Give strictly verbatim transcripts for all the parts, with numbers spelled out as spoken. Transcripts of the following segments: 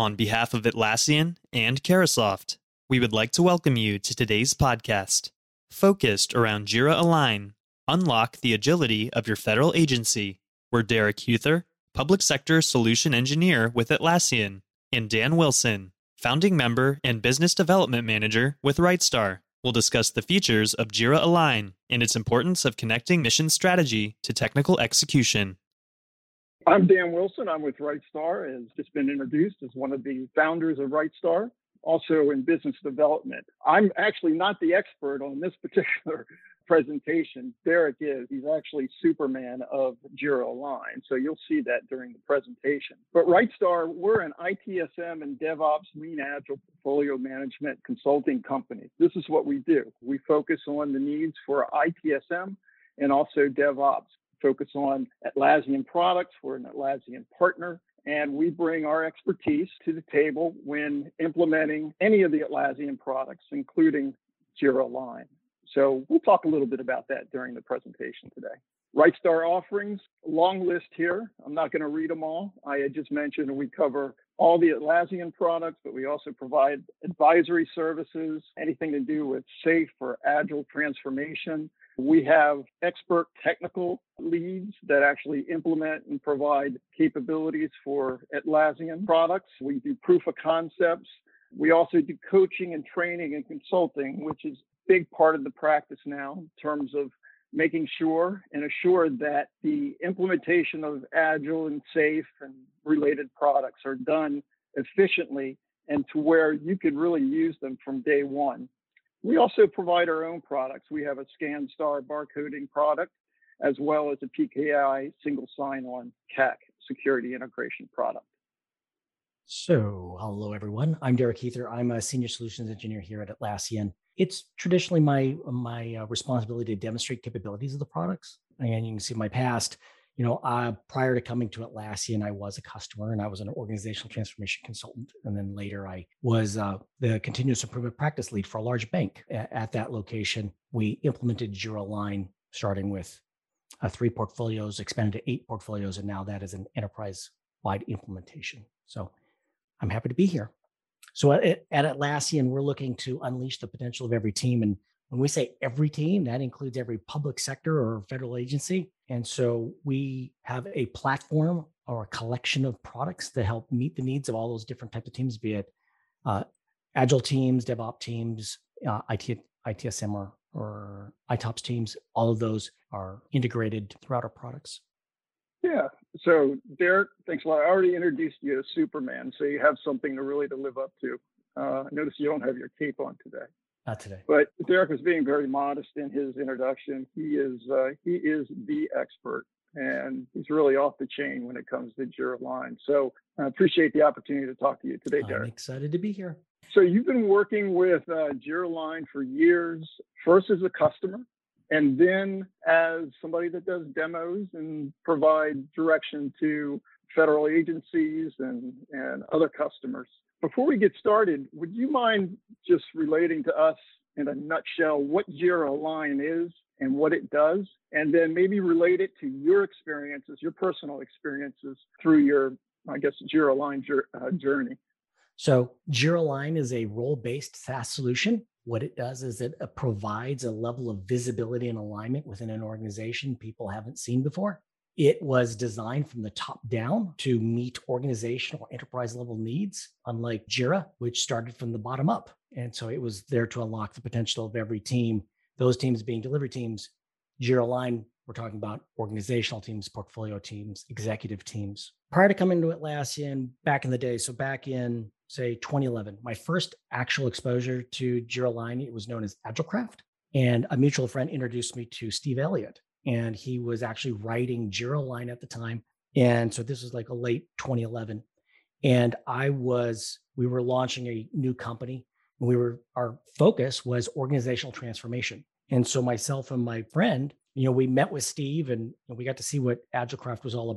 On behalf of Atlassian and Carahsoft, we would like to welcome you to today's podcast, focused around Jira Align, Unlock the Agility of Your Federal Agency, where Derek Huther, Public Sector Solution Engineer with Atlassian, and Dan Wilson, Founding Member and Business Development Manager with Rightstar, will discuss the features of Jira Align and its importance of connecting mission strategy to technical execution. I'm Dan Wilson. I'm with Rightstar, as just been introduced as one of the founders of Rightstar, also in business development. I'm actually not the expert on this particular presentation. Derek is. He's actually Superman of Jira Align, so you'll see that during the presentation. But Rightstar, we're an I T S M and DevOps Lean Agile portfolio management consulting company. This is what we do. We focus on the needs for I T S M and also DevOps. Focus on Atlassian products. We're an Atlassian partner, and we bring our expertise to the table when implementing any of the Atlassian products, including Jira Align. So we'll talk a little bit about that during the presentation today. Rightstar offerings, long list here. I'm not going to read them all. I had just mentioned we cover all the Atlassian products, but we also provide advisory services, anything to do with safe or agile transformation. We have expert technical leads that actually implement and provide capabilities for Atlassian products. We do proof of concepts. We also do coaching and training and consulting, which is a big part of the practice now in terms of making sure and assured that the implementation of agile and safe and related products are done efficiently and to where you could really use them from day one. We also provide our own products. We have a ScanStar barcoding product, as well as a P K I single sign-on C A C security integration product. So, hello everyone. I'm Derek Huther. I'm a senior solutions engineer here at Atlassian. It's traditionally my my uh, responsibility to demonstrate capabilities of the products. And you can see my past. You know, uh, prior to coming to Atlassian, I was a customer and I was an organizational transformation consultant. And then later I was uh, the continuous improvement practice lead for a large bank. A- at that location, we implemented Jira Align, starting with uh, three portfolios, expanded to eight portfolios, and now that is an enterprise-wide implementation. So I'm happy to be here. So at, at Atlassian, we're looking to unleash the potential of every team. And when we say every team, that includes every public sector or federal agency. And so we have a platform or a collection of products that help meet the needs of all those different types of teams, be it uh, agile teams, DevOps teams, uh, I T, I T S M or, or I TOPS teams. All of those are integrated throughout our products. Yeah. So Derek, thanks a lot. I already introduced you as Superman, so you have something to really to live up to. Uh, I notice you don't have your cape on today. Not today. But Derek was being very modest in his introduction. He is uh, he is the expert, and he's really off the chain when it comes to Jira Align. So I appreciate the opportunity to talk to you today, Derek. I'm excited to be here. So you've been working with uh, Jira Align for years, first as a customer, and then as somebody that does demos and provide direction to federal agencies and, and other customers. Before we get started, would you mind just relating to us in a nutshell what Jira Align is and what it does, and then maybe relate it to your experiences, your personal experiences through your, I guess, Jira Align uh, journey? So Jira Align is a role-based SaaS solution. What it does is it provides a level of visibility and alignment within an organization people haven't seen before. It was designed from the top down to meet organizational enterprise level needs, unlike Jira, which started from the bottom up. And so it was there to unlock the potential of every team, those teams being delivery teams. Jira Align, we're talking about organizational teams, portfolio teams, executive teams. Prior to coming to Atlassian back in the day, so back in, say, twenty eleven, my first actual exposure to Jira Align, it was known as AgileCraft. And a mutual friend introduced me to Steve Elliott. And he was actually writing Jira Align at the time. And so this was like a late twenty eleven. And I was, we were launching a new company. And we were, our focus was organizational transformation. And so myself and my friend, you know, we met with Steve and we got to see what AgileCraft was all about.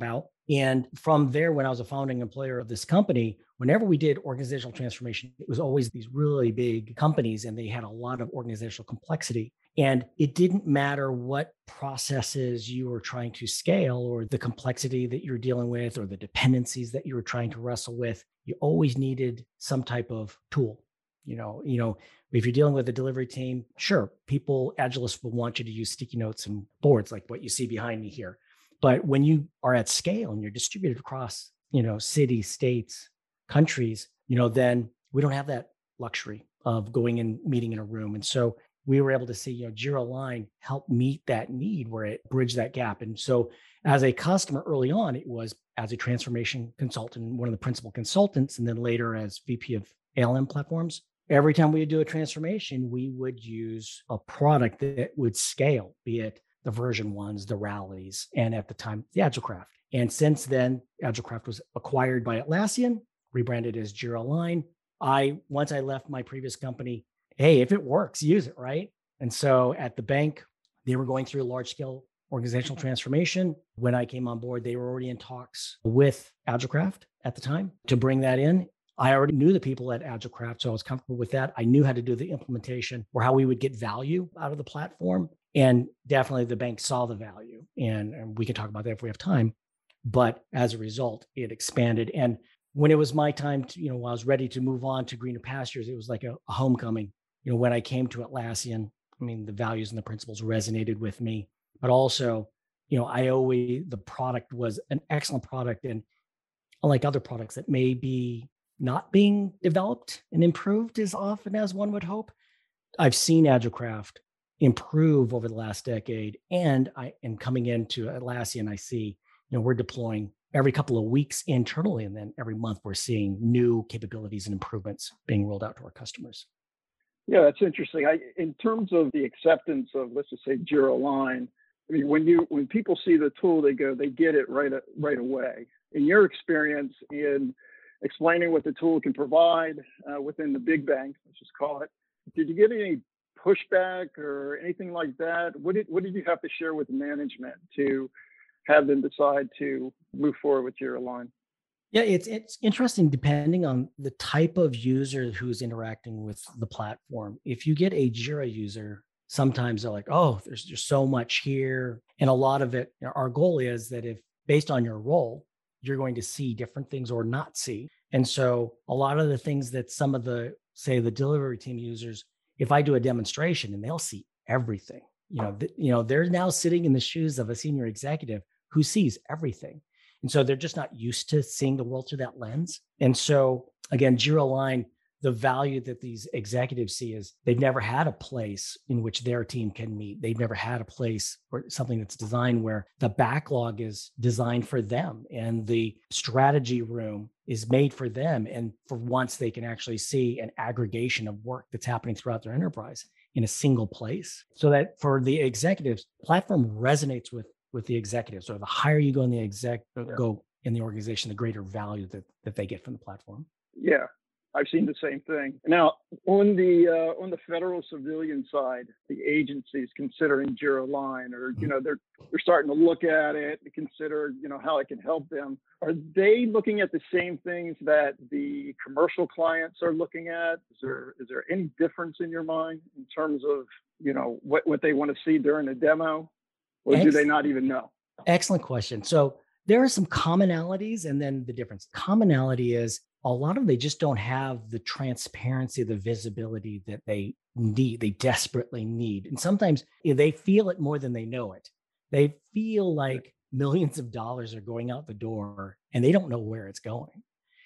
And from there, when I was a founding employer of this company, whenever we did organizational transformation, it was always these really big companies and they had a lot of organizational complexity. And it didn't matter what processes you were trying to scale or the complexity that you're dealing with or the dependencies that you were trying to wrestle with, you always needed some type of tool. You know, you know, if you're dealing with a delivery team, sure, people, Agilists will want you to use sticky notes and boards like what you see behind me here. But when you are at scale and you're distributed across, you know, cities, states, countries, you know, then we don't have that luxury of going and meeting in a room. And so we were able to see, you know, Jira Align help meet that need where it bridged that gap. And so as a customer early on, it was as a transformation consultant, one of the principal consultants, and then later as V P of A L M platforms. Every time we would do a transformation, we would use a product that would scale, be it the version ones, the rallies, and at the time, the AgileCraft. And since then, AgileCraft was acquired by Atlassian, rebranded as Jira Align. I, once I left my previous company, hey, if it works, use it, right? And so at the bank, they were going through a large scale organizational transformation. When I came on board, they were already in talks with AgileCraft at the time to bring that in. I already knew the people at AgileCraft, so I was comfortable with that. I knew how to do the implementation or how we would get value out of the platform. And definitely the bank saw the value. And, and we can talk about that if we have time. But as a result, it expanded. And when it was my time to, you know, when I was ready to move on to greener pastures, it was like a, a homecoming. You know, when I came to Atlassian, I mean, the values and the principles resonated with me. But also, you know, I always, the product was an excellent product. And unlike other products that may be not being developed and improved as often as one would hope, I've seen AgileCraft improve over the last decade. And I and coming into Atlassian, I see, you know, we're deploying every couple of weeks internally, and then every month we're seeing new capabilities and improvements being rolled out to our customers. Yeah, that's interesting. I, in terms of the acceptance of, let's just say, Jira Align, I mean, when you when people see the tool, they go, they get it right right away. In your experience in explaining what the tool can provide uh, within the big bank, let's just call it, did you get any pushback or anything like that? What did what did you have to share with management to have them decide to move forward with Jira Align? Yeah, it's it's interesting depending on the type of user who's interacting with the platform. If you get a Jira user, sometimes they're like, oh, there's just so much here. And a lot of it, our goal is that if based on your role, you're going to see different things or not see. And so a lot of the things that some of the, say, the delivery team users, if I do a demonstration and they'll see everything, you know, th- you know, they're now sitting in the shoes of a senior executive who sees everything. And so they're just not used to seeing the world through that lens. And so again, Jira Align, the value that these executives see is they've never had a place in which their team can meet. They've never had a place or something that's designed where the backlog is designed for them and the strategy room is made for them. And for once they can actually see an aggregation of work that's happening throughout their enterprise in a single place. So that for the executives, platform resonates with, with the executives. So the higher you go in the exec, yeah. go in the organization, the greater value that, that they get from the platform. Yeah. I've seen the same thing. Now, on the uh, on the federal civilian side, the agencies considering Jira Align, or you know, they're they're starting to look at it, to consider you know how it can help them. Are they looking at the same things that the commercial clients are looking at? Is there is there any difference in your mind in terms of you know what what they want to see during the demo, or Excellent. Do they not even know? Excellent question. So there are some commonalities, and then the difference. Commonality is a lot of them, they just don't have the transparency, the visibility that they need, they desperately need. And sometimes they feel it more than they know it. They feel like millions of dollars are going out the door and they don't know where it's going.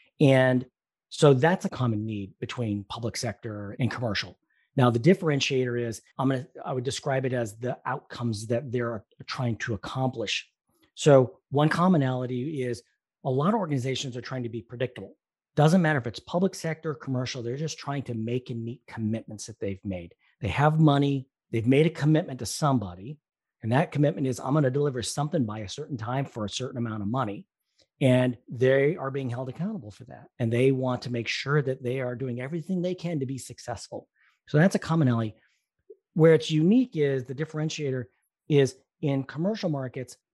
And so that's a common need between public sector and commercial. Now, the differentiator is, I'm gonna, I would describe it as the outcomes that they're trying to accomplish. So one commonality is a lot of organizations are trying to be predictable. Doesn't matter if it's public sector or commercial, they're just trying to make and meet commitments that they've made. They have money, they've made a commitment to somebody, and that commitment is I'm going to deliver something by a certain time for a certain amount of money. And they are being held accountable for that. And they want to make sure that they are doing everything they can to be successful. So that's a commonality. Where it's unique is the differentiator is in commercial markets,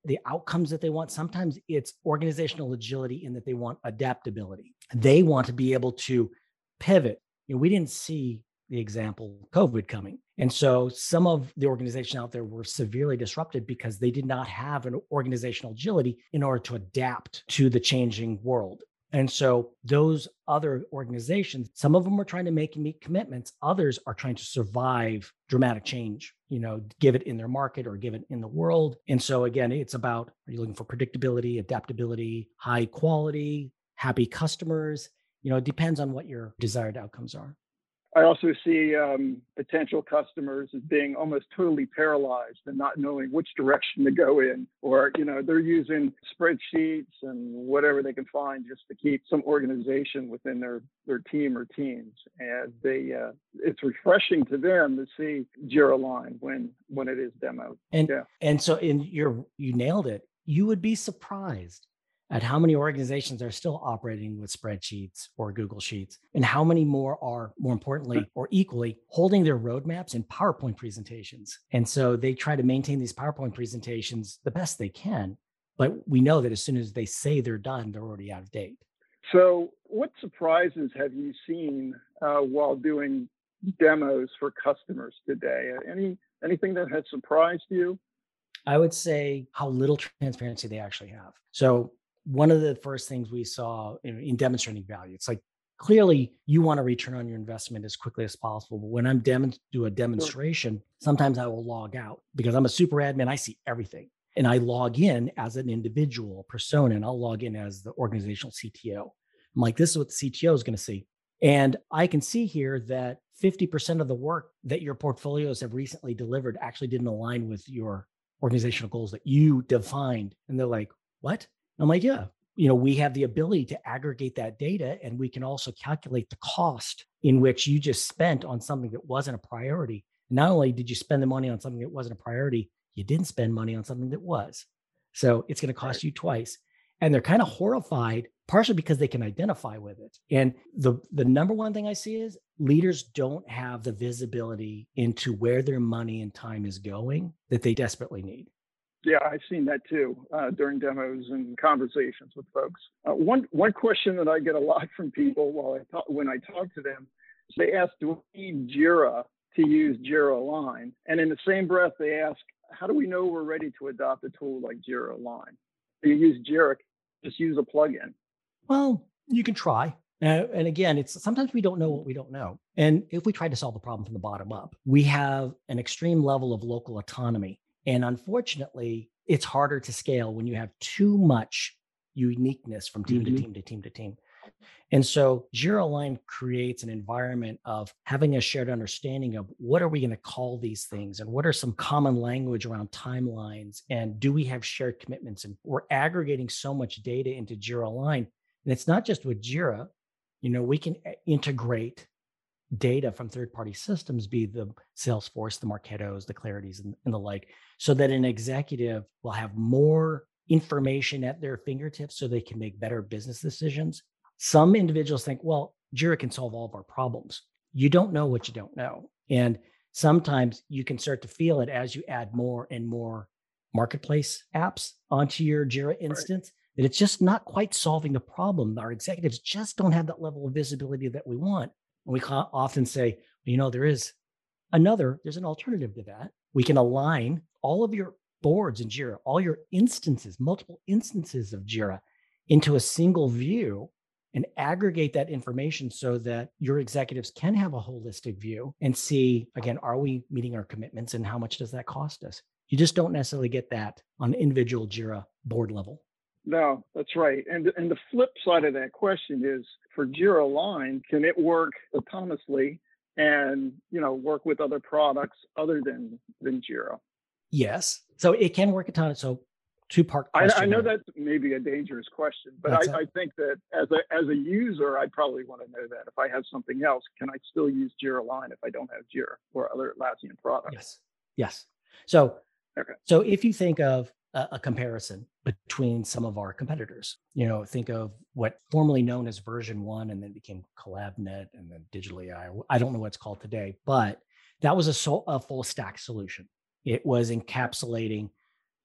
the outcomes that they want. Sometimes it's organizational agility in that they want adaptability. They want to be able to pivot. You know, we didn't see the example COVID coming. And so some of the organizations out there were severely disrupted because they did not have an organizational agility in order to adapt to the changing world. And so those other organizations, some of them are trying to make and meet commitments. Others are trying to survive dramatic change, you know, give it in their market or give it in the world. And so again, it's about, are you looking for predictability, adaptability, high quality, happy customers? You know, it depends on what your desired outcomes are. I also see um, potential customers as being almost totally paralyzed and not knowing which direction to go in, or, you know, they're using spreadsheets and whatever they can find just to keep some organization within their, their team or teams. And they, uh, it's refreshing to them to see Jira Align when, when it is demoed. And, yeah. and so in your, you nailed it. You would be surprised at how many organizations are still operating with spreadsheets or Google Sheets, and how many more are, more importantly or equally, holding their roadmaps in PowerPoint presentations. And so they try to maintain these PowerPoint presentations the best they can, but we know that as soon as they say they're done, they're already out of date. So what surprises have you seen uh, while doing demos for customers today? Any anything that has surprised you? I would say how little transparency they actually have. So one of the first things we saw in, in demonstrating value, it's like, clearly you want to return on your investment as quickly as possible. But when I'm dem- do a demonstration, sometimes I will log out because I'm a super admin. I see everything. And I log in as an individual persona, and I'll log in as the organizational C T O. I'm like, this is what the C T O is going to see. And I can see here that fifty percent of the work that your portfolios have recently delivered actually didn't align with your organizational goals that you defined. And they're like, what? I'm like, yeah, you know, we have the ability to aggregate that data, and we can also calculate the cost in which you just spent on something that wasn't a priority. And not only did you spend the money on something that wasn't a priority, you didn't spend money on something that was. So it's going to cost Right. you twice. And they're kind of horrified, partially because they can identify with it. And the, the number one thing I see is leaders don't have the visibility into where their money and time is going that they desperately need. Yeah, I've seen that too uh, during demos and conversations with folks. Uh, one one question that I get a lot from people while I talk, when I talk to them, is they ask, "Do we need Jira to use Jira Align?" And in the same breath, they ask, "How do we know we're ready to adopt a tool like Jira Align?" Do you use Jira? Just use a plugin. Well, you can try. Uh, and again, it's sometimes we don't know what we don't know. And if we try to solve the problem from the bottom up, we have an extreme level of local autonomy. And unfortunately, it's harder to scale when you have too much uniqueness from team mm-hmm. to team to team to team. And so Jira Align creates an environment of having a shared understanding of what are we going to call these things, and what are some common language around timelines, and do we have shared commitments? And we're aggregating so much data into Jira Align. And it's not just with Jira, you know, we can integrate data from third-party systems, be the Salesforce, the Marketos, the Clarities, and, and the like, so that an executive will have more information at their fingertips so they can make better business decisions. Some individuals think, well, Jira can solve all of our problems. You don't know what you don't know. And sometimes you can start to feel it as you add more and more marketplace apps onto your Jira instance, right, that it's just not quite solving the problem. Our executives just don't have that level of visibility that we want. And we often say, you know, there is another, there's an alternative to that. We can align all of your boards in Jira, all your instances, multiple instances of Jira into a single view, and aggregate that information so that your executives can have a holistic view and see, again, are we meeting our commitments and how much does that cost us? You just don't necessarily get that on individual Jira board level. No, that's right. And and the flip side of that question is, for Jira Align, can it work autonomously and, you know, work with other products other than than Jira? Yes. So it can work autonomously. So two-part I, question. I know that's maybe a dangerous question, but I, I think that as a as a user, I probably want to know that. If I have something else, can I still use Jira Align if I don't have Jira or other Atlassian products? Yes. Yes. So, okay. So if you think of a, a comparison between some of our competitors, you know, think of what formerly known as version one and then became CollabNet and then Digital A I. I don't know what it's called today, but that was a, so, a full stack solution. It was encapsulating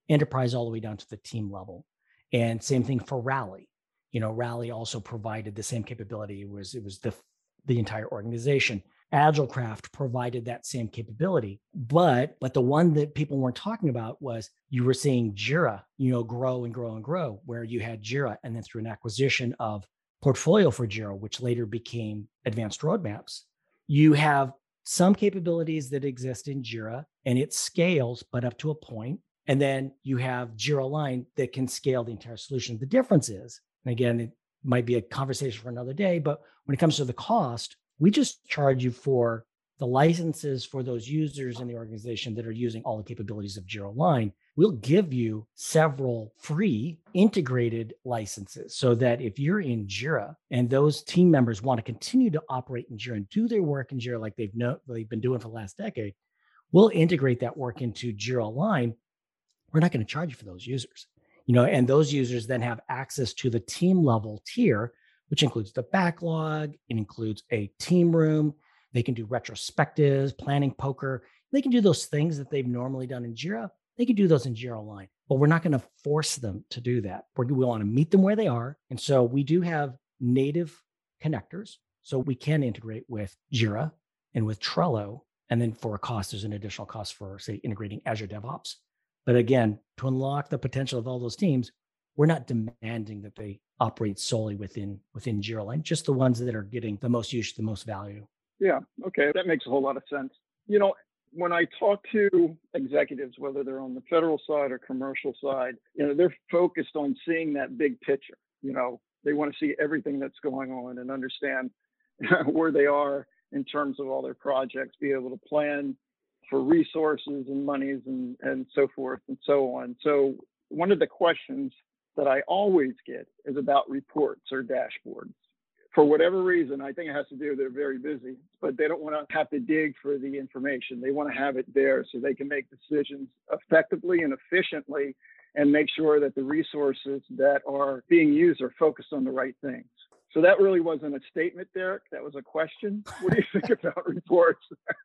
enterprise all the way down to the team level. And same thing for Rally. You know, Rally also provided the same capability. It was, it was the, the entire organization. AgileCraft provided that same capability, but but the one that people weren't talking about was you were seeing Jira, you know, grow and grow and grow, where you had Jira, and then through an acquisition of Portfolio for Jira, which later became Advanced Roadmaps, you have some capabilities that exist in Jira, and it scales, but up to a point. And then you have Jira Align that can scale the entire solution. The difference is, and again, it might be a conversation for another day, but when it comes to the cost, we just charge you for the licenses for those users in the organization that are using all the capabilities of Jira Align. We'll give you several free integrated licenses so that if you're in Jira and those team members want to continue to operate in Jira and do their work in Jira like they've, know, they've been doing for the last decade, we'll integrate that work into Jira Align. We're not going to charge you for those users. You know, and those users then have access to the team level tier, which includes the backlog. It includes a team room. They can do retrospectives, planning poker. They can do those things that they've normally done in Jira. They can do those in Jira Align, but we're not going to force them to do that. We're, we want to meet them where they are. And so we do have native connectors. So we can integrate with Jira and with Trello. And then for a cost, there's an additional cost for, say, integrating Azure DevOps. But again, to unlock the potential of all those teams, we're not demanding that they operate solely within within Jira Align, just the ones that are getting the most use, the most value. Yeah, okay, that makes a whole lot of sense. You know, when I talk to executives, whether they're on the federal side or commercial side, you know, they're focused on seeing that big picture. You know, they want to see everything that's going on and understand where they are in terms of all their projects, be able to plan for resources and monies and, and so forth and so on. So one of the questions that I always get is about reports or dashboards. For whatever reason, I think it has to do with they're very busy, but they don't want to have to dig for the information. They want to have it there so they can make decisions effectively and efficiently and make sure that the resources that are being used are focused on the right things. So that really wasn't a statement, Derek. That was a question. What do you think about reports?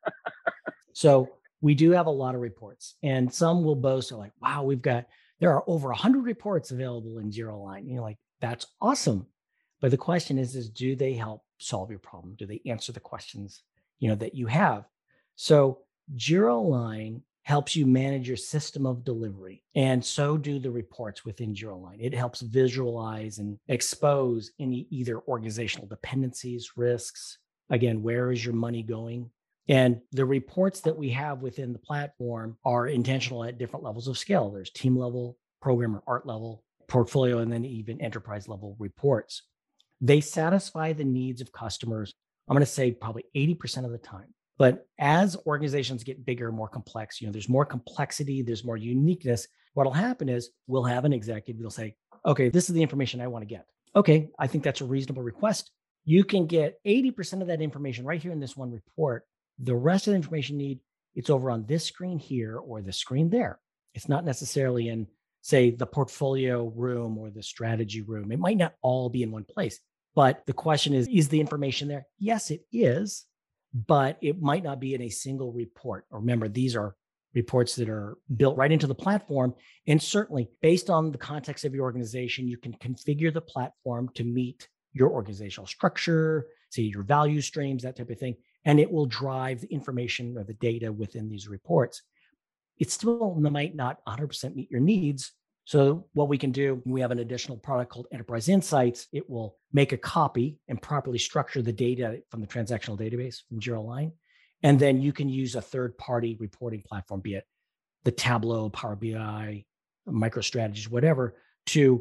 So we do have a lot of reports, and some will boast are like, wow, we've got, there are over one hundred reports available in Jira Align. And you're like, that's awesome. But the question is, is do they help solve your problem? Do they answer the questions, you know, that you have? So Jira Align helps you manage your system of delivery. And so do the reports within Jira Align. It helps visualize and expose any either organizational dependencies, risks. Again, where is your money going? And the reports that we have within the platform are intentional at different levels of scale. There's team level, program or art level, portfolio, and then even enterprise level reports. They satisfy the needs of customers, I'm going to say probably eighty percent of the time. But as organizations get bigger, more complex, you know, there's more complexity, there's more uniqueness. What'll happen is we'll have an executive, they'll say, okay, this is the information I want to get. Okay, I think that's a reasonable request. You can get eighty percent of that information right here in this one report. The rest of the information you need, it's over on this screen here or the screen there. It's not necessarily in, say, the portfolio room or the strategy room. It might not all be in one place. But the question is, is the information there? Yes, it is, but it might not be in a single report. Remember, these are reports that are built right into the platform. And certainly based on the context of your organization, you can configure the platform to meet your organizational structure, say your value streams, that type of thing. And it will drive the information or the data within these reports. It still might not one hundred percent meet your needs. So what we can do, we have an additional product called Enterprise Insights. It will make a copy and properly structure the data from the transactional database from Jira Align. And then you can use a third-party reporting platform, be it the Tableau, Power B I, MicroStrategies, whatever, to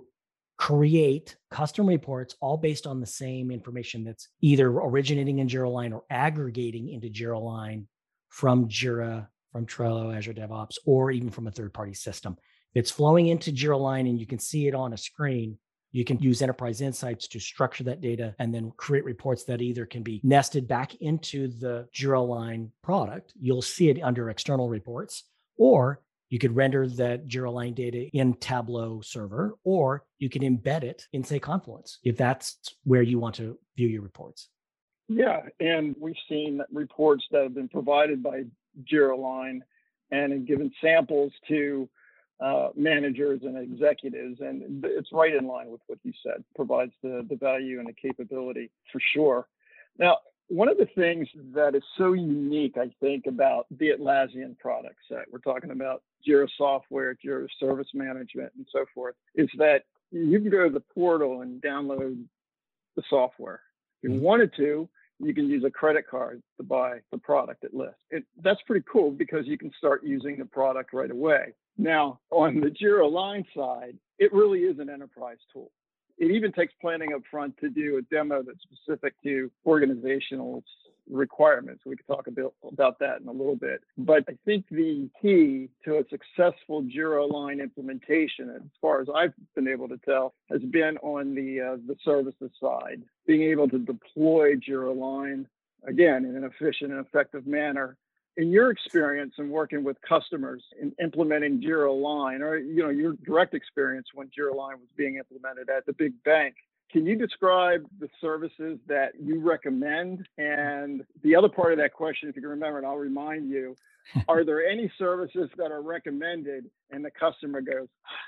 create custom reports all based on the same information that's either originating in Jira Align or aggregating into Jira Align from Jira, from Trello, Azure DevOps, or even from a third-party system. It's flowing into Jira Align and you can see it on a screen. You can use Enterprise Insights to structure that data and then create reports that either can be nested back into the Jira Align product. You'll see it under external reports, or you could render that Jira Align data in Tableau server, or you can embed it in, say, Confluence, if that's where you want to view your reports. Yeah, and we've seen reports that have been provided by Jira Align and have given samples to uh, managers and executives. And it's right in line with what you said, provides the, the value and the capability for sure. Now, one of the things that is so unique, I think, about the Atlassian product set, we're talking about Jira Software, Jira Service Management, and so forth, is that you can go to the portal and download the software. If you wanted to, you can use a credit card to buy the product at list. It, that's pretty cool because you can start using the product right away. Now, on the Jira Align side, it really is an enterprise tool. It even takes planning up front to do a demo that's specific to organizational requirements. We could talk a bit about that in a little bit. But I think the key to a successful Jira Align implementation, as far as I've been able to tell, has been on the uh, the services side, being able to deploy Jira Align, again, in an efficient and effective manner. In your experience in working with customers in implementing Jira Align, or you know your direct experience when Jira Align was being implemented at the big bank, can you describe the services that you recommend? And the other part of that question, if you can remember, and I'll remind you, are there any services that are recommended and the customer goes,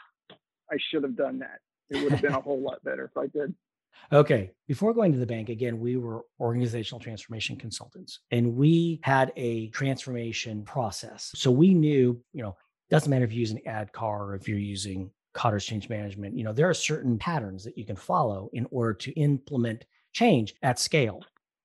I should have done that. It would have been a whole lot better if I did. Okay. Before going to the bank, again, we were organizational transformation consultants and we had a transformation process. So we knew, you know, doesn't matter if you're using AdCar or if you're using Kotter's change management, you know, there are certain patterns that you can follow in order to implement change at scale.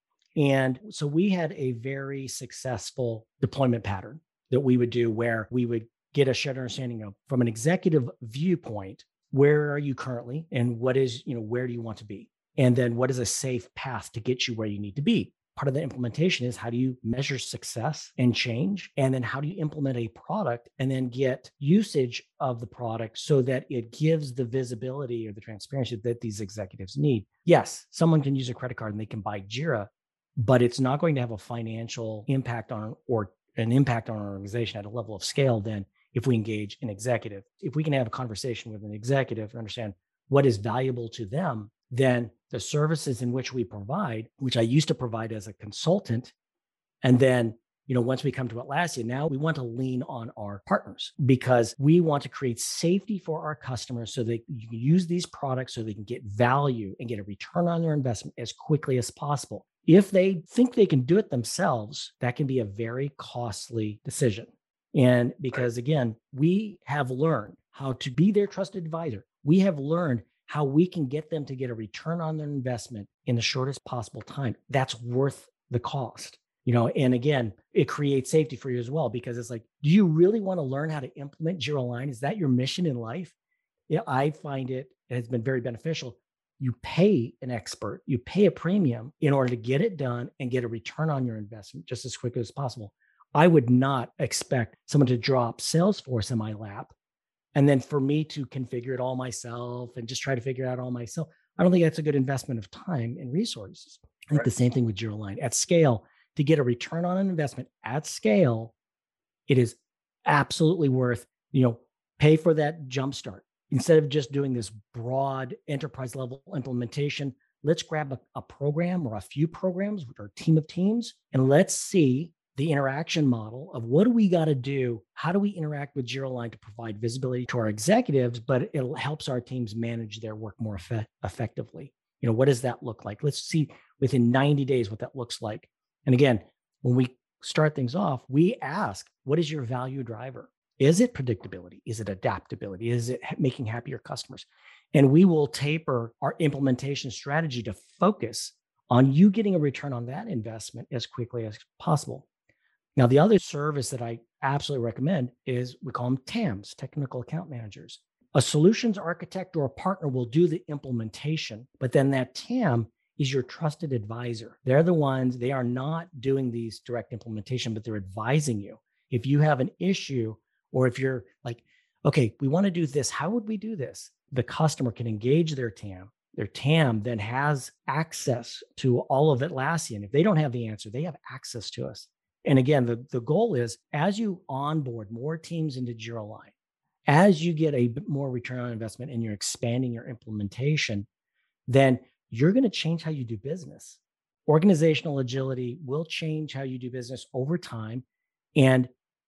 And so we had a very successful deployment pattern that we would do where we would get a shared understanding of, from an executive viewpoint, where are you currently and what is, you know, where do you want to be? And then what is a safe path to get you where you need to be? Part of the implementation is how do you measure success and change? And then how do you implement a product and then get usage of the product so that it gives the visibility or the transparency that these executives need? Yes, someone can use a credit card and they can buy Jira, but it's not going to have a financial impact on or an impact on our organization at a level of scale than if we engage an executive. If we can have a conversation with an executive and understand what is valuable to them, then the services in which we provide, which I used to provide as a consultant, and then, you know, once we come to Atlassian, now we want to lean on our partners because we want to create safety for our customers so they you can use these products so they can get value and get a return on their investment as quickly as possible. If they think they can do it themselves, that can be a very costly decision. And because again, we have learned how to be their trusted advisor. We have learned how we can get them to get a return on their investment in the shortest possible time. That's worth the cost, you know, and again, it creates safety for you as well, because it's like, do you really want to learn how to implement Jira Align? Is that your mission in life? Yeah, I find it, it has been very beneficial. You pay an expert, you pay a premium in order to get it done and get a return on your investment just as quickly as possible. I would not expect someone to drop Salesforce in my lap and then for me to configure it all myself and just try to figure it out all myself. I don't think that's a good investment of time and resources. I think Right. the same thing with Jira Align. At scale, to get a return on an investment at scale, it is absolutely worth, you know, pay for that jumpstart. Instead of just doing this broad enterprise level implementation, let's grab a, a program or a few programs with our team of teams and let's see the interaction model of what do we got to do? How do we interact with Jira Align to provide visibility to our executives, but it helps our teams manage their work more effect- effectively? You know, what does that look like? Let's see within ninety days what that looks like. And again, when we start things off, we ask, what is your value driver? Is it predictability? Is it adaptability? Is it making happier customers? And we will taper our implementation strategy to focus on you getting a return on that investment as quickly as possible. Now, the other service that I absolutely recommend is we call them T A Ms, technical account managers. A solutions architect or a partner will do the implementation, but then that T A M is your trusted advisor. They're the ones, they are not doing these direct implementation, but they're advising you. If you have an issue, or if you're like, okay, we want to do this, how would we do this? The customer can engage their T A M. Their T A M then has access to all of Atlassian. If they don't have the answer, they have access to us. And again, the, the goal is as you onboard more teams into Jira Align, as you get a bit more return on investment and you're expanding your implementation, then you're going to change how you do business. Organizational agility will change how you do business over time. And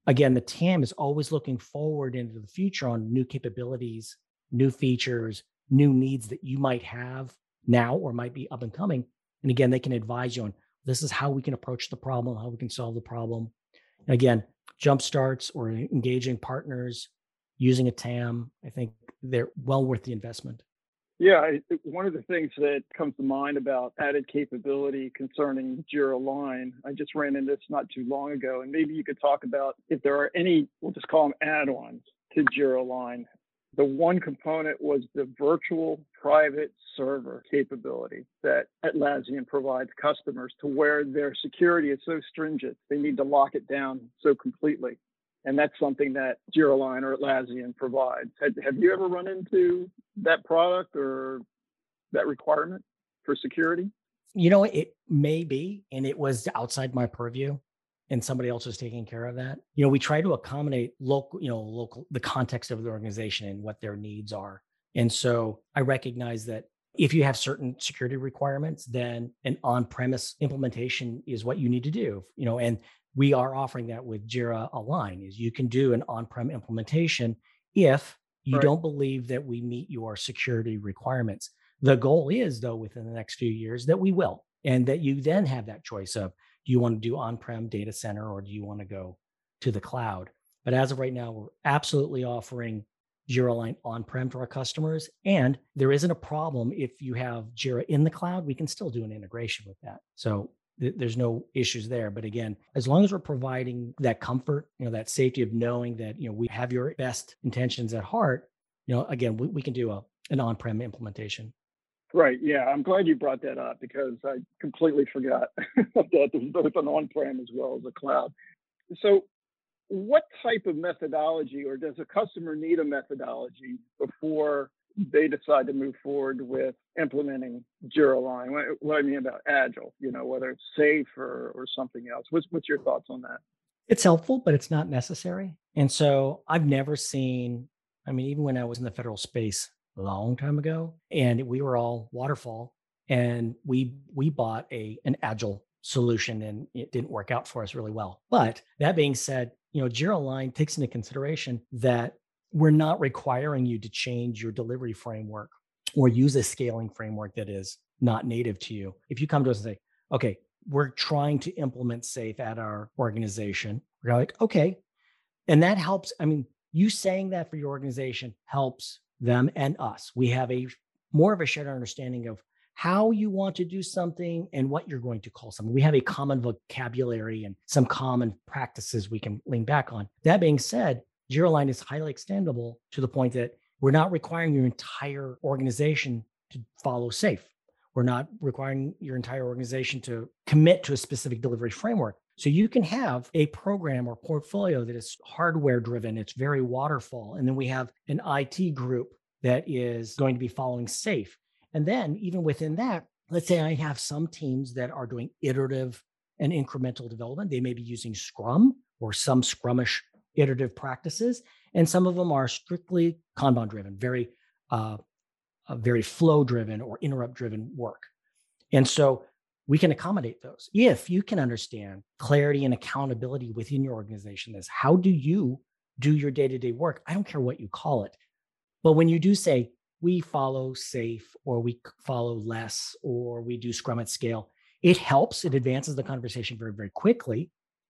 again, the T A M is always looking forward into the future on new capabilities, new features, new needs that you might have now or might be up and coming. And again, they can advise you on this is how we can approach the problem, how we can solve the problem. And again, jump starts or engaging partners using a T A M, I think they're well worth the investment. Yeah, I, one of the things that comes to mind about added capability concerning Jira Align, I just ran into this not too long ago, and maybe you could talk about if there are any, we'll just call them add-ons to Jira Align. The one component was the virtual private server capability that Atlassian provides customers to where their security is so stringent, they need to lock it down so completely. And that's something that Jira Align or Atlassian provides. Have, have you ever run into that product or that requirement for security? You know, it may be, and it was outside my purview and somebody else was taking care of that. You know, we try to accommodate local, you know, local, the context of the organization and what their needs are. And so I recognize that if you have certain security requirements, then an on-premise implementation is what you need to do, you know, and we are offering that with Jira Align is you can do an on-prem implementation if you Right. don't believe that we meet your security requirements. The goal is, though, within the next few years that we will, and that you then have that choice of, do you want to do on-prem data center or do you want to go to the cloud? But as of right now, we're absolutely offering Jira Align on-prem to our customers. And there isn't a problem if you have Jira in the cloud, we can still do an integration with that. So th- there's no issues there. But again, as long as we're providing that comfort, you know, that safety of knowing that, you know, we have your best intentions at heart, you know, again, we, we can do a, an on-prem implementation. Right. Yeah. I'm glad you brought that up because I completely forgot that there's both an on-prem as well as a cloud. So what type of methodology, or does a customer need a methodology before they decide to move forward with implementing Jira Align? What, what I mean about Agile, you know, whether it's safe or, or something else. What's, what's your thoughts on that? It's helpful, but it's not necessary. And so I've never seen, I mean, even when I was in the federal space a long time ago, and we were all waterfall, and we we bought a an agile solution, and it didn't work out for us really well. But that being said, you know, Jira Align takes into consideration that we're not requiring you to change your delivery framework or use a scaling framework that is not native to you. If you come to us and say, okay, we're trying to implement SAFe at our organization, we're like, okay. And that helps. I mean, you saying that for your organization helps them and us. We have a more of a shared understanding of how you want to do something and what you're going to call something. We have a common vocabulary and some common practices we can lean back on. That being said, Jira Align is highly extendable to the point that we're not requiring your entire organization to follow SAFe. We're not requiring your entire organization to commit to a specific delivery framework. So you can have a program or portfolio that is hardware driven. It's very waterfall. And then we have an I T group that is going to be following SAFe. And then even within that, let's say I have some teams that are doing iterative and incremental development. They may be using Scrum or some Scrumish iterative practices. And some of them are strictly Kanban driven, very, uh, uh, very flow driven or interrupt driven work. And so we can accommodate those. If you can understand clarity and accountability within your organization is how do you do your day-to-day work? I don't care what you call it. But when you do say, we follow SAFe or we follow less or we do Scrum at scale, it helps. It advances the conversation very, very quickly.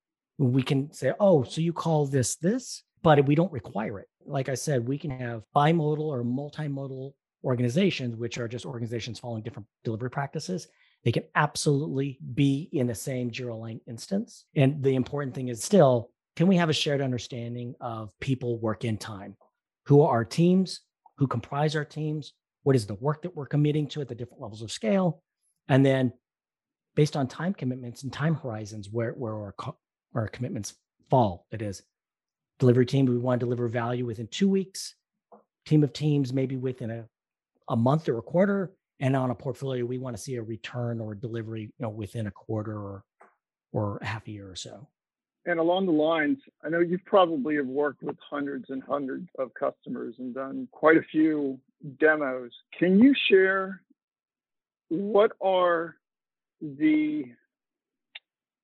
We can say, oh, so you call this this, but we don't require it. Like I said, we can have bimodal or multimodal organizations, which are just organizations following different delivery practices. They can absolutely be in the same Jira Align instance. And the important thing is still, can we have a shared understanding of people, work, and time? Who are our teams? Who comprise our teams? What is the work that we're committing to at the different levels of scale? And then based on time commitments and time horizons, where, where our, our commitments fall. That is, delivery team, we want to deliver value within two weeks. Team of teams, maybe within a, a month or a quarter. And on a portfolio, we want to see a return or delivery, you know, within a quarter or or a half a year or so. And along the lines, I know you probably have worked with hundreds and hundreds of customers and done quite a few demos. Can you share what are the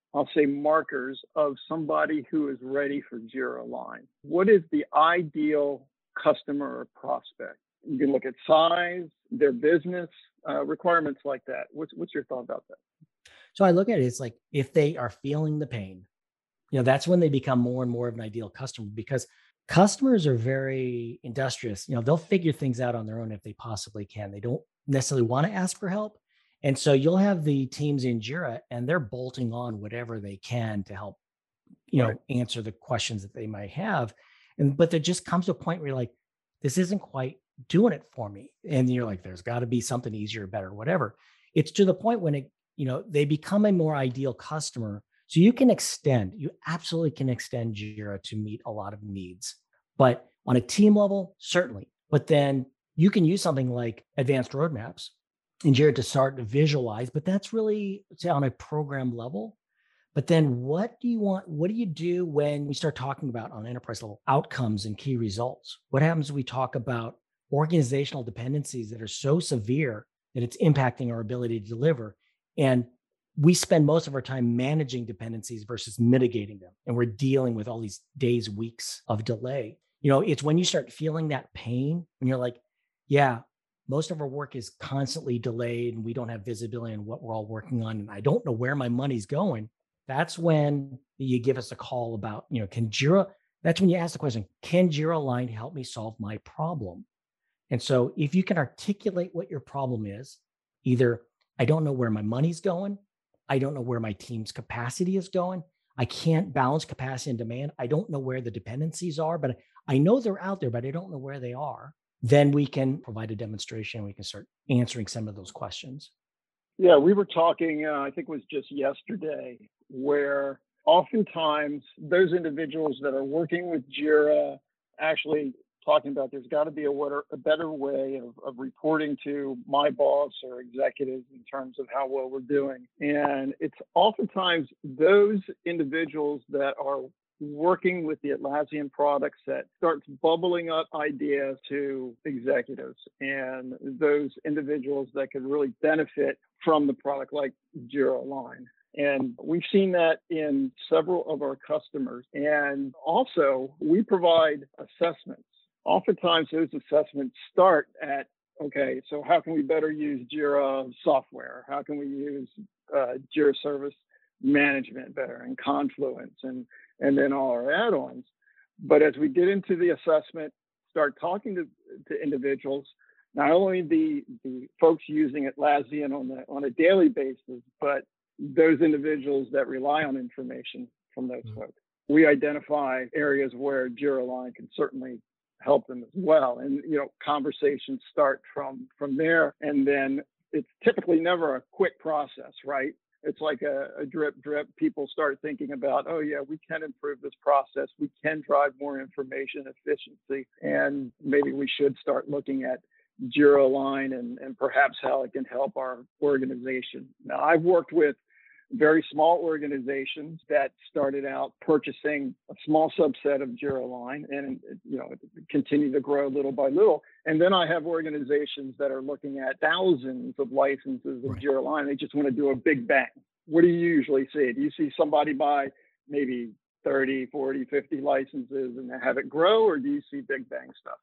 I'll say markers of somebody who is ready for Jira Align? What is the ideal customer or prospect? You can look at size, their business, uh, requirements like that. What's, what's your thought about that? So I look at it, it's like if they are feeling the pain, you know, that's when they become more and more of an ideal customer, because customers are very industrious. You know, they'll figure things out on their own if they possibly can. They don't necessarily want to ask for help. And so you'll have the teams in Jira and they're bolting on whatever they can to help, you know, Right. answer the questions that they might have. And but there just comes to a point where you're like, this isn't quite doing it for me. And you're like, there's got to be something easier, better, whatever. It's to the point when it, you know, they become a more ideal customer. So you can extend, you absolutely can extend Jira to meet a lot of needs. But on a team level, certainly. But then you can use something like advanced roadmaps in Jira to start to visualize, but that's really, say, on a program level. But then what do you want? What do you do when we start talking about on enterprise level outcomes and key results? What happens when we talk about organizational dependencies that are so severe that it's impacting our ability to deliver? And we spend most of our time managing dependencies versus mitigating them. And we're dealing with all these days, weeks of delay. You know, it's when you start feeling that pain, when you're like, yeah, most of our work is constantly delayed and we don't have visibility on what we're all working on. And I don't know where my money's going. That's when you give us a call about, you know, can Jira, that's when you ask the question, can Jira Align help me solve my problem? And so if you can articulate what your problem is, either I don't know where my money's going, I don't know where my team's capacity is going, I can't balance capacity and demand, I don't know where the dependencies are, but I know they're out there, but I don't know where they are, then we can provide a demonstration. We can start answering some of those questions. Yeah, we were talking, uh, I think it was just yesterday, where oftentimes those individuals that are working with Jira actually talking about there's got to be a, a better way of, of reporting to my boss or executives in terms of how well we're doing. And it's oftentimes those individuals that are working with the Atlassian product set starts bubbling up ideas to executives and those individuals that could really benefit from the product like Jira Align. And we've seen that in several of our customers. And also, we provide assessments. Oftentimes, those assessments start at, okay, so how can we better use Jira software? How can we use uh, Jira Service Management better and Confluence and, and then all our add-ons? But as we get into the assessment, start talking to, to individuals, not only the, the folks using Atlassian on, the, on a daily basis, but those individuals that rely on information from those mm-hmm. folks. We identify areas where Jira Align can certainly help them as well. And, you know, conversations start from, from there. And then it's typically never a quick process, right? It's like a, a drip, drip. People start thinking about, oh, yeah, we can improve this process. We can drive more information efficiency. And maybe we should start looking at Jira Align and, and perhaps how it can help our organization. Now, I've worked with very small organizations that started out purchasing a small subset of Jira Align and, you know, continue to grow little by little. And then I have organizations that are looking at thousands of licenses of right. Jira Align. They just want to do a big bang. What do you usually see? Do you see somebody buy maybe thirty, forty, fifty licenses and have it grow, or do you see big bang stuff?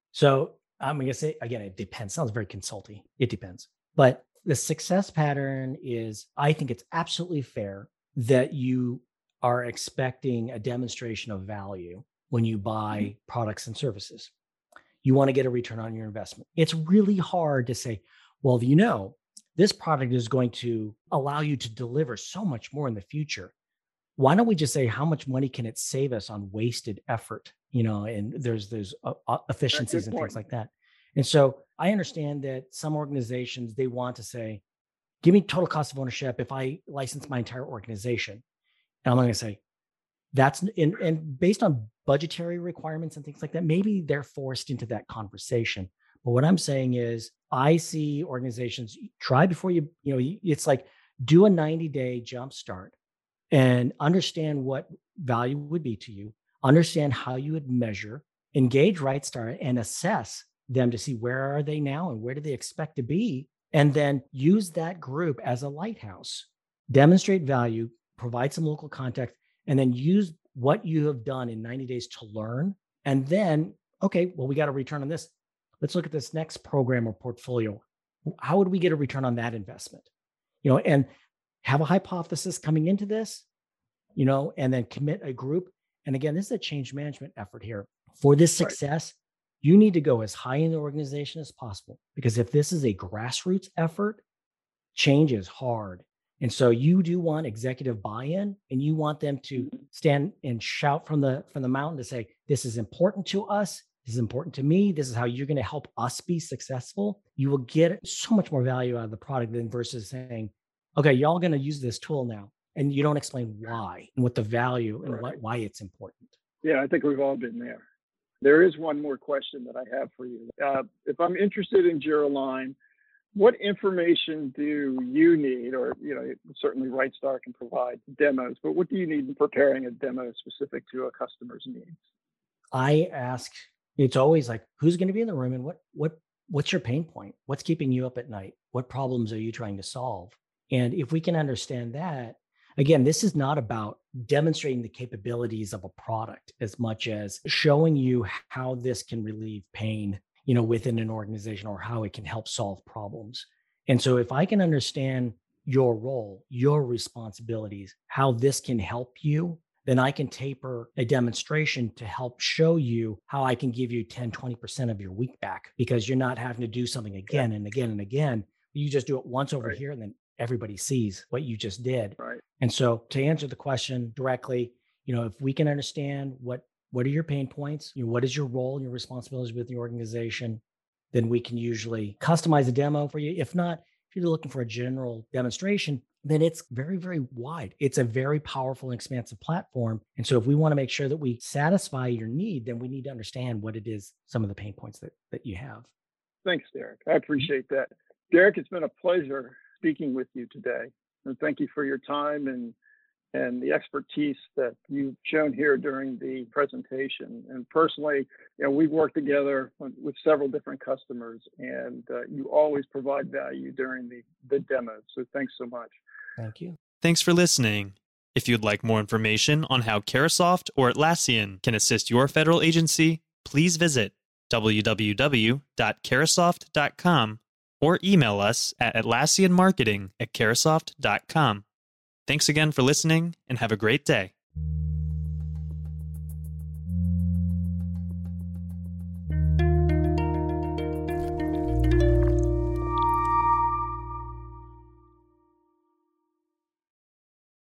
So I'm going to say, again, it depends. Sounds very consulty. It depends. But the success pattern is, I think it's absolutely fair that you are expecting a demonstration of value when you buy mm-hmm. products and services. You want to get a return on your investment. It's really hard to say, well, you know, this product is going to allow you to deliver so much more in the future. Why don't we just say, how much money can it save us on wasted effort? You know, and there's there's uh, efficiencies and things like that. And so I understand that some organizations, they want to say, give me total cost of ownership if I license my entire organization. And I'm going to say, that's, and, and based on budgetary requirements and things like that, maybe they're forced into that conversation. But what I'm saying is, I see organizations try before you, you know, it's like do a ninety day jump start and understand what value would be to you, understand how you would measure, engage RightStar and assess them to see where are they now and where do they expect to be, and then use that group as a lighthouse, demonstrate value, provide some local context, and then use what you have done in ninety days to learn. And then, okay, well, we got a return on this. Let's look at this next program or portfolio. How would we get a return on that investment? You know, and have a hypothesis coming into this, you know, and then commit a group. And again, this is a change management effort here. For this success, right, you need to go as high in the organization as possible, because if this is a grassroots effort, change is hard. And so you do want executive buy-in, and you want them to stand and shout from the from the mountain to say, this is important to us. This is important to me. This is how you're going to help us be successful. You will get so much more value out of the product than versus saying, okay, y'all going to use this tool now, and you don't explain why and what the value and right. what, why it's important. Yeah, I think we've all been there. There is one more question that I have for you. Uh, if I'm interested in Jira Align, what information do you need, or, you know, certainly RightStar can provide demos, but what do you need in preparing a demo specific to a customer's needs? I ask, it's always like, who's going to be in the room, and what, what, what's your pain point? What's keeping you up at night? What problems are you trying to solve? And if we can understand that, again, this is not about demonstrating the capabilities of a product as much as showing you how this can relieve pain, you know, within an organization, or how it can help solve problems. And so if I can understand your role, your responsibilities, how this can help you, then I can taper a demonstration to help show you how I can give you ten, twenty percent of your week back, because you're not having to do something again and again and again. You just do it once over right. here, and then everybody sees what you just did. Right. And so to answer the question directly, you know, if we can understand what What are your pain points? You know, what is your role and your responsibilities with the organization? Then we can usually customize a demo for you. If not, if you're looking for a general demonstration, then it's very, very wide. It's a very powerful and expansive platform. And so if we want to make sure that we satisfy your need, then we need to understand what it is, some of the pain points that, that you have. Thanks, Derek. I appreciate that. Derek, it's been a pleasure speaking with you today. And thank you for your time and and the expertise that you've shown here during the presentation. And personally, you know, we've worked together with several different customers, and uh, you always provide value during the, the demos. So thanks so much. Thank you. Thanks for listening. If you'd like more information on how Carahsoft or Atlassian can assist your federal agency, please visit w w w dot carahsoft dot com or email us at atlassianmarketing at carahsoft dot com. Thanks again for listening, and have a great day.